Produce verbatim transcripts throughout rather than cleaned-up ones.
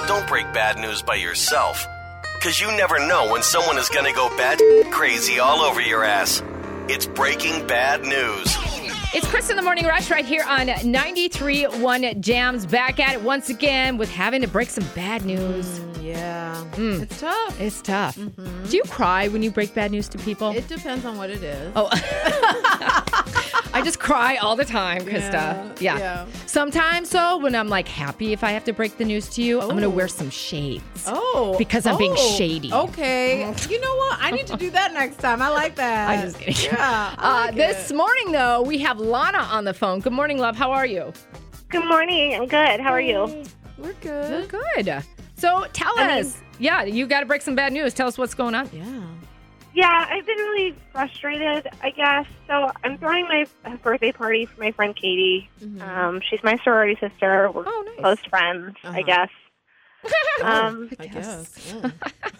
don't break bad news by yourself. Because you never know when someone is going to go bad crazy all over your ass. It's Breaking Bad News. It's Chris in the Morning Rush right here on ninety-three point one Jams. Back at it once again with having to break some bad news. Mm, yeah. Mm. It's tough. It's tough. Mm-hmm. Do you cry when you break bad news to people? It depends on what it is. Oh, I just cry all the time, Krista. Yeah, Yeah. yeah. Sometimes, though, when I'm like happy if I have to break the news to you, I'm going to Oh. wear some shades. Oh. Because I'm being oh, shady. Okay. You know what? I need to do that next time. I like that. I'm just kidding. Yeah. I Uh, like this it. morning, though, we have Lana on the phone. Good morning, love. How are you? Good morning. I'm good. How are you? We're good. We're good. So tell I mean- us. Yeah, you got to break some bad news. Tell us what's going on. Yeah. Yeah, I've been really frustrated, I guess. So I'm throwing my birthday party for my friend Katie. Mhm. Um, she's my sorority sister. We're Oh, nice. close friends, I Uh-huh. guess. Um, I guess. Yeah.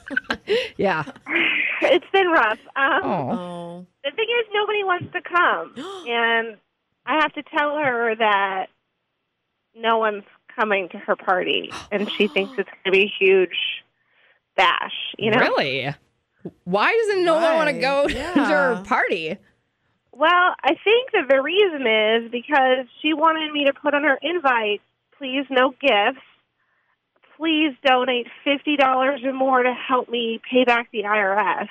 Yeah. it's been rough. Um, Oh. Oh. the thing is, nobody wants to come. And I have to tell her that no one's coming to her party. And she thinks it's going to be a huge bash, you know? Really? Why doesn't no one want to Why? go to her Yeah. party? Well, I think that the reason is because she wanted me to put on her invite, please no gifts. Please donate fifty dollars or more to help me pay back the I R S.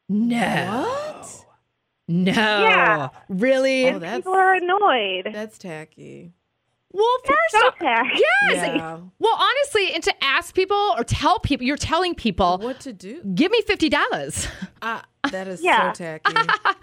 No. What? No. Yeah. Really? Oh, that's People are annoyed. that's tacky. well, first So off, tacky. yes. Yeah. Well, honestly, and to ask people or tell people, you're telling people, What to do? give me fifty dollars. Ah, that is Yeah. so tacky.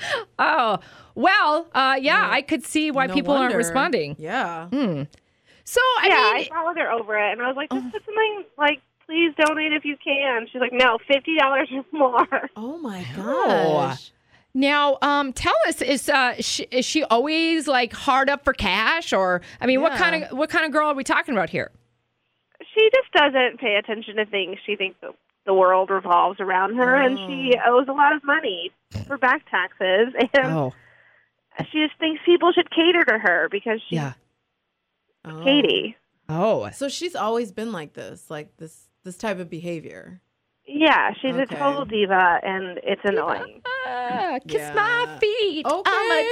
Oh, well, uh, yeah, Yeah. I could see why No people aren't wonder. responding. Yeah. Hmm. So, I yeah, mean, I followed her over it, and I was like, just put something like, please donate if you can. She's like, no, fifty dollars or more. Oh my No. gosh. now, um, tell us, is uh, she, is she always like hard up for cash, or I mean, what Yeah. kind of what kind of girl are we talking about here? She just doesn't pay attention to things. She thinks the, the world revolves around her, and she owes a lot of money for back taxes, and Oh, she just thinks people should cater to her because she's yeah. Oh. Katie. Oh, So she's always been like this, like this this type of behavior. Yeah, she's Okay. a total diva, and it's annoying. Ah, kiss Yeah. my feet. Okay. I'm a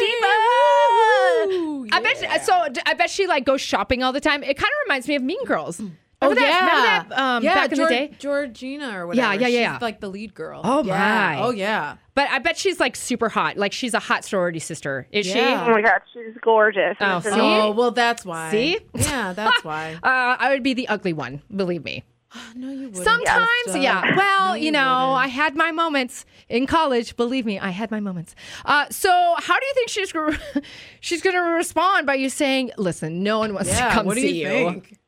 diva. Woo, I bet. She, yeah. so I bet she like goes shopping all the time. It kind of reminds me of Mean Girls. Oh Remember yeah, that? Remember that? Um, yeah, back in Geor- the day. Georgina or whatever. yeah, yeah, She's yeah. like the lead girl. Oh, yeah. my. Oh yeah. But I bet she's like super hot. Like she's a hot sorority sister. Is Yeah. Oh my God, she's gorgeous. Oh, And it's see? annoying. Oh well, that's why. See? Yeah, that's why. she? Uh, I would be the ugly one. Believe me. No, you wouldn't. Sometimes, Krista. yeah. Well, No, you you know, wouldn't. I had my moments in college. Believe me, I had my moments. Uh, so, how do you think she's gonna, she's going to respond by you saying, "Listen, no one wants Yeah. to come What do see you you." think?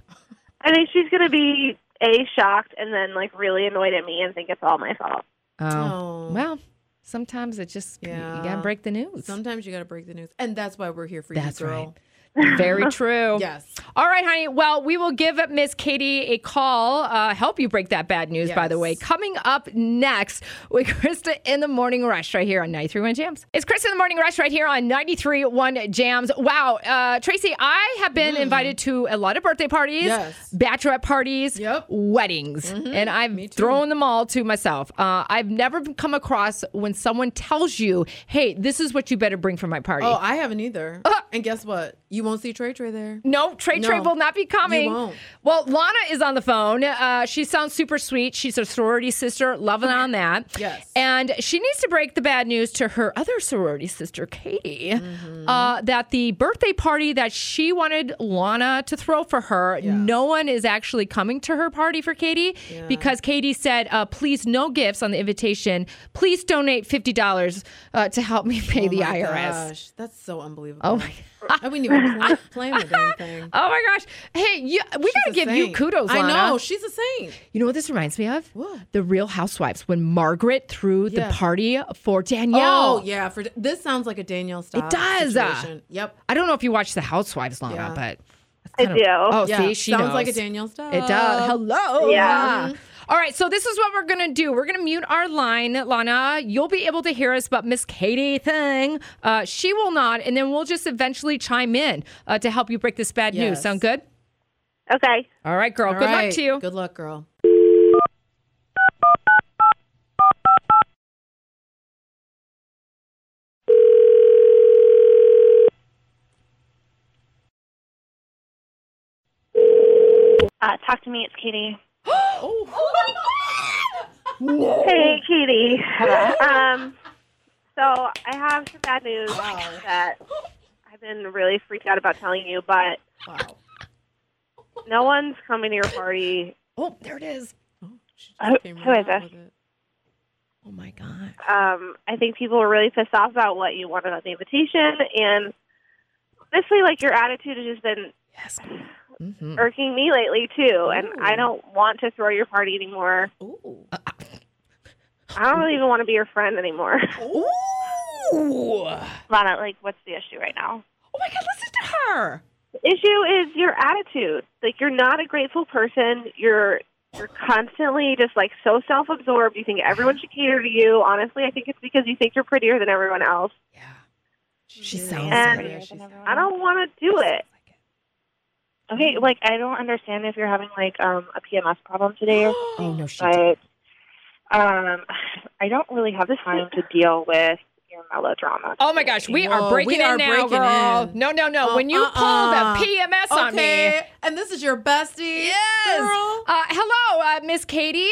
I think she's going to be, A, shocked, and then, like, really annoyed at me and think it's all my fault. Oh, Oh. well, sometimes it just Yeah. you gotta break the news. Sometimes you got to break the news, and that's why we're here for That's you, girl. right. Very true. Yes. All right, honey. Well, we will give Miss Katie a call, uh, help you break that bad news, by the Yes. way. Coming up next with Krista in the Morning Rush right here on ninety-three point one Jams. It's Krista in the Morning Rush right here on ninety-three point one Jams. Wow. Uh, Tracy, I have been invited to a lot of birthday parties, Yes. bachelorette parties, Yep. weddings, and I've Me too. thrown them all to myself. Uh, I've never come across when someone tells you, hey, this is what you better bring for my party. Oh, I haven't either. and guess what? You won't see Trey Trey there. No, Trey Trey No, will not be coming. you won't. Well, Lana is on the phone. Uh, she sounds super sweet. She's a sorority sister, loving on that. Yes. And she needs to break the bad news to her other sorority sister, Katie, Mm-hmm. uh, that the birthday party that she wanted Lana to throw for her, Yeah. no one is actually coming to her party for Katie Yeah. because Katie said, uh, please, no gifts on the invitation. Please donate fifty dollars uh, to help me pay Oh the my I R S. Gosh, that's so unbelievable. Oh, my I wouldn't even plan, plan the damn thing. Oh my gosh. Hey, you, we got to She's a give you saint. kudos, I Lana. know. She's a saint. You know what this reminds me of? What? The Real Housewives, when Margaret threw Yeah. the party for Danielle. Oh, yeah. For this sounds like a Danielle style It does, uh, situation. Yep. I don't know if you watch The Housewives, Lana, Yeah. but... it's I kind of- do. Oh, Yeah. see, she sounds knows. like a Danielle style. It does. Hello. Yeah. All right, so this is what we're going to do. We're going to mute our line, Lana. You'll be able to hear us, but Miss Katie thing, uh, she will not, and then we'll just eventually chime in uh, to help you break this bad news. Yes. Sound good? Okay. All right, girl. All Good right. luck to you. Good luck, girl. Uh, talk to me. It's Katie. Oh. Hey, Katie. Um, so I have some bad news Wow. that I've been really freaked out about telling you, but Wow. no one's coming to your party. Oh, there it is. Oh, she just Who- came who right is out this? with it. Oh, my God. Um, I think people are really pissed off about what you wanted on the invitation, and honestly, like, your attitude has just been Yes. Mm-hmm. irking me lately, too, and Ooh. I don't want to throw your party anymore. Ooh. I don't really even want to be your friend anymore. Ooh. Oh, Lana, like, what's the issue right now? my God. Listen to her. The issue is your attitude. Like, you're not a grateful person. You're you're constantly just, like, so self-absorbed. You think everyone should cater to you. Honestly, I think it's because you think you're prettier than everyone else. Yeah. She Yeah. sounds And like Yeah, it. she sounds- I don't want to do it. Okay, like, I don't understand if you're having, like, um, a P M S problem today, Oh, no, she did. but um, I don't really have the time to deal with your melodrama. Oh, my gosh. We Whoa, are breaking we are in now, breaking girl. in. No, no, no. Oh, when you uh-uh. pull the P M S on me. Okay, and this is your bestie. Yes. Girl. Uh, hello, uh, Miss Katie.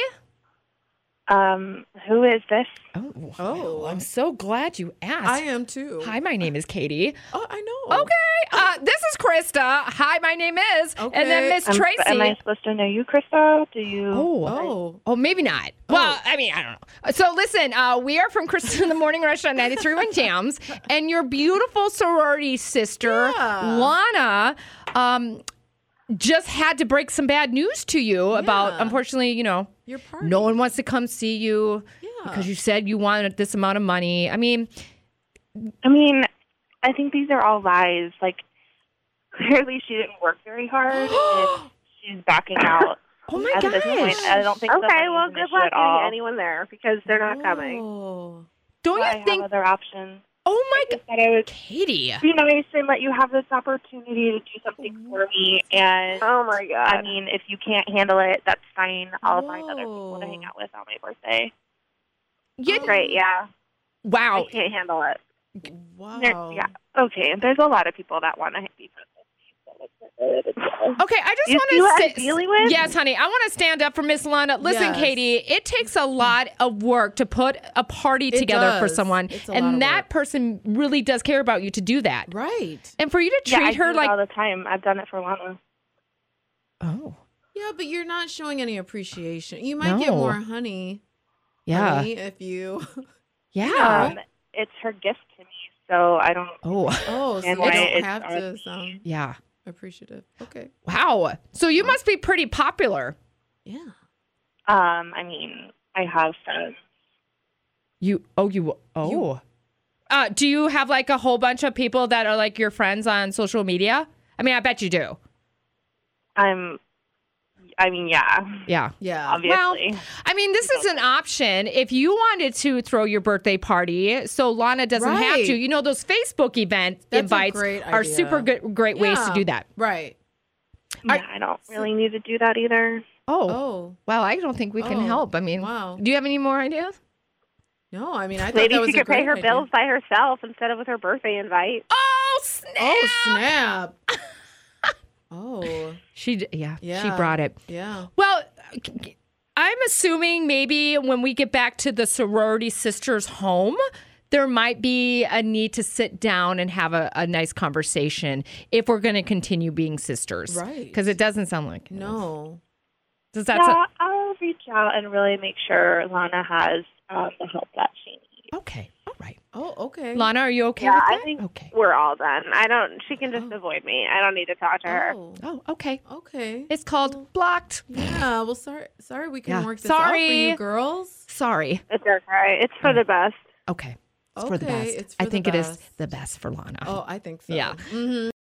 Um, who is this? Oh, Oh. well, I'm so glad you asked. I am too. Hi, my name is Katie. Oh, I know. Okay. Uh, this is Krista. Hi, my name is. And then Okay. Miss Um, Tracy. Am I supposed to know you, Krista? Do you? oh. Oh. Oh, maybe not. Well, I mean, I don't know. So listen, uh, we are from Krista in the Morning Rush on ninety-three point one Jams, and your beautiful sorority sister, Yeah. Lana, um, just had to break some bad news to you about, Yeah. unfortunately, you know, Your party. no one wants to come see you Yeah. because you said you wanted this amount of money. I mean, I mean, I think these are all lies. Like, clearly she didn't work very hard, and she's backing out. oh my At this point, gosh. I don't think the Okay, money well, is an good issue luck at getting all. anyone there because they're not coming. Oh. Don't I you have think? other options. Oh my God. That I would Katie. be nice and let you have this opportunity to do something for me. And Oh, my God. I mean, if you can't handle it, that's fine. I'll find other people to Whoa. hang out with on my birthday. You, Great, yeah. wow. I can't handle it. There- Wow. yeah. Okay. There's a lot of people that want to be friends with me. So it's not really a big deal. Okay, I just You want see what I'm to dealing with? Yes, honey. I want to stand up for Miss Lana. Listen, Yes. Katie, it takes a lot of work to put a party It together for does. someone, It's a lot of and that work. person really does care about you to do that. Right. And for you to Yeah, treat I her do it like all the time. I've done it for Lana. oh Yeah, but you're not showing any appreciation. You might get No. more honey, yeah honey if you. yeah Um, it's her gift to me, so I don't. oh Oh, so And you why don't it's have on to me. sound yeah appreciative. Okay. wow. So you must be pretty popular. Yeah. Um, I mean, I have friends. You oh you oh. Uh, do you have like a whole bunch of people that are like your friends on social media? I mean, I bet you do. I'm. I mean, yeah, Yeah. Yeah. obviously. I mean, this is an option if you wanted to throw your birthday party so Lana doesn't have Right. to. You know, those Facebook event That's a invites great are idea. super good, great ways to Yeah. do that. Right. yeah, I don't really need to do that either. Oh, Oh. well, I don't think we can Oh, help. I mean, wow. do you have any more ideas? No, I mean, I thought Maybe that was she a could pay great her idea. bills by herself instead of with her birthday invite. Oh, snap. Oh, snap. Oh, She, d- yeah, she Yeah. brought it. yeah. Well, I'm assuming maybe when we get back to the sorority sisters' home, there might be a need to sit down and have a, a nice conversation if we're going to continue being sisters. Right. Because it doesn't sound like it. No. Does that yeah, sound... I'll reach out and really make sure Lana has um, the help that she needs. Okay. All right. Oh, okay. Lana, are you okay Yeah, with I that? think Okay. we're all done. I don't. She can just Oh. avoid me. I don't need to talk to her. Oh, Oh, okay. okay. It's called blocked. Yeah. Well, sorry. Sorry, we can Yeah. work this out for Sorry. you girls. Sorry. It's okay. It's for the best. Okay. It's for the Okay, best. it's for I the think it is best. the best for Lana. Oh, I think so. Yeah. Mm-hmm.